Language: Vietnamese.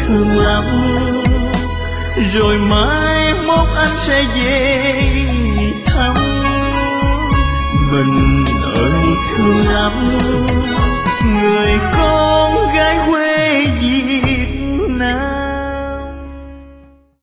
thương lắm. Rồi mai mốt anh sẽ về